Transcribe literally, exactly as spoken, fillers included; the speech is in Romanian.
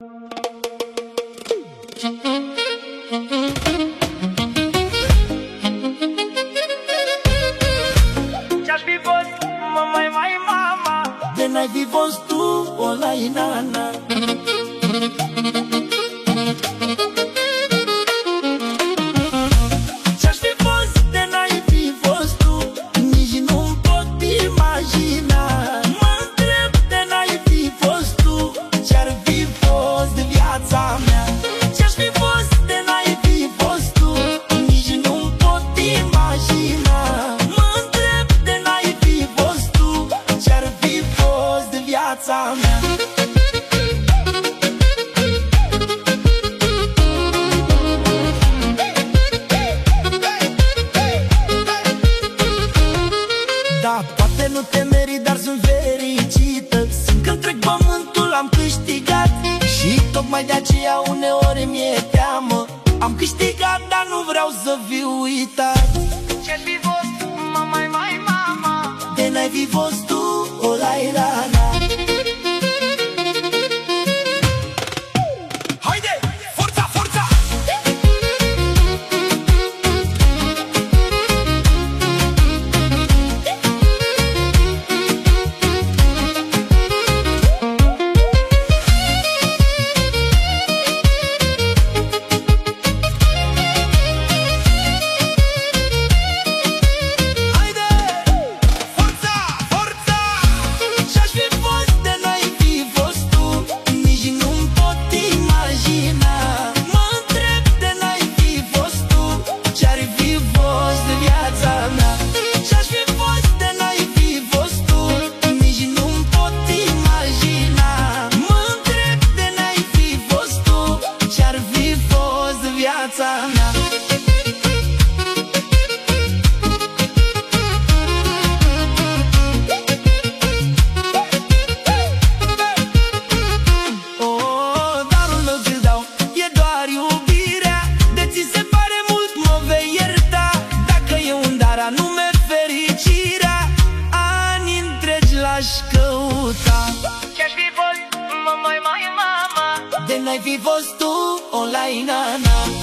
Ce-aș fi fost, mă, mai, mai, mama, de n-ai fi fost tu, o la inana. Ce-aș fi fost de n-ai fi fost tu, nici nu-mi pot imagina. Mă întreb de n-ai fi fost tu, ce-ar fi fost de viața mea. Ce-aș fi fost de n-ai fi fost tu, nici nu-mi pot imagina. Mă întreb de n-ai fi fost tu, ce-ar fi fost de viața mea. Da, poate nu te merit, dar sunt fericită. Simt că întreg pământul am câștigat și tocmai de aceea uneori mi-e teamă. Am câștigat, dar nu vreau să fiu uitat. ce-aș fi fost, mă, mai, mai, mama, De n-ai fi fost tu, o la irana. Haide, forța, forța! Haide, forța, forța! Ce-aș fi fost de n-ai fi fost tu, nici nu-mi pot imagina. Mă întreb de n-ai fi fost tu, ce-ar fi fost de viața mea. Ce-aș fi fost de n-ai fi fost tu, nici nu-mi pot imagina. Mă întreb de n-ai fi fost tu, ce-ar fi fost de viața mea. Oh, darul meu ți-l dau, e doar iubirea. De ți se pare mult, mă vei ierta. Dacă e un dar anume fericirea, ani întregi l-aș căuta. ce-aș fi fost, mă, mai, mai, mama, De n-ai fi fost tu, o la inana.